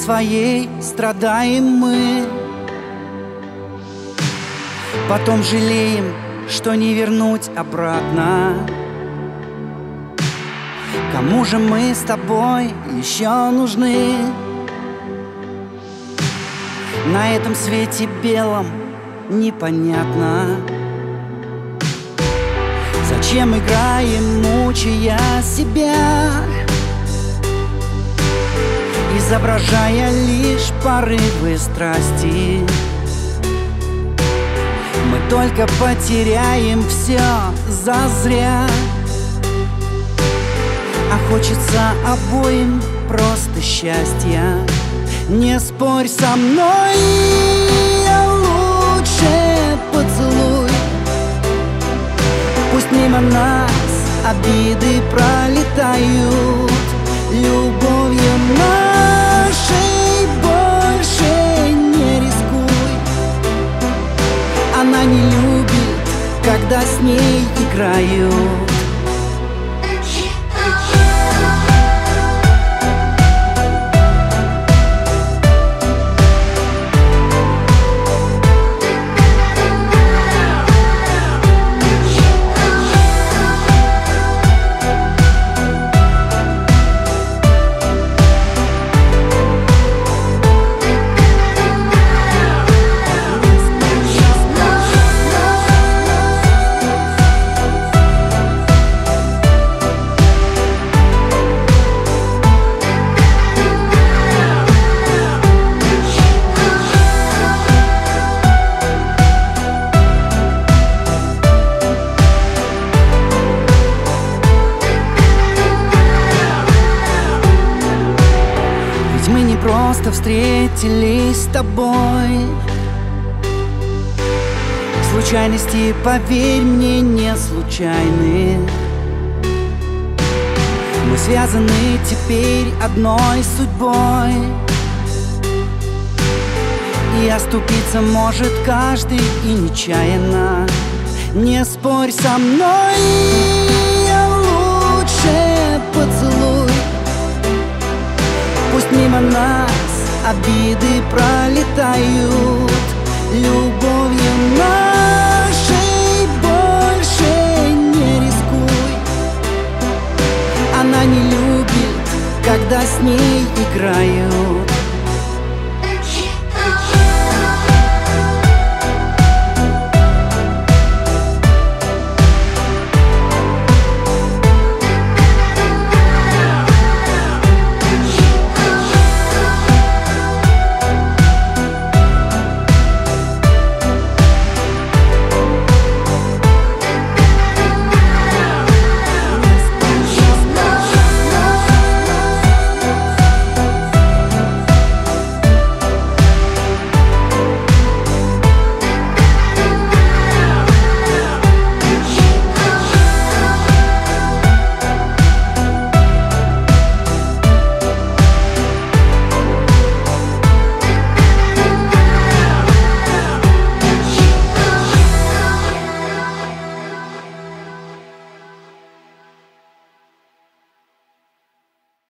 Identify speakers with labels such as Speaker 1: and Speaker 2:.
Speaker 1: твоей страдаем мы. Потом жалеем, что не вернуть обратно. Кому же мы с тобой еще нужны? На этом свете белом непонятно, зачем играем, мучая себя, изображая лишь порывы страсти. Мы только потеряем все зазря, а хочется обоим просто счастья. Не спорь со мной, а лучше поцелуй. Пусть мимо нас обиды пролетают, любовью нашей больше не рискуй. Она не любит, когда с ней играют. Мы не просто встретились с тобой. Случайности, поверь мне, не случайны. Мы связаны теперь одной судьбой, и оступиться может каждый и нечаянно. Не спорь со мной, а лучше поцелуй. Пусть мимо нас обиды пролетают,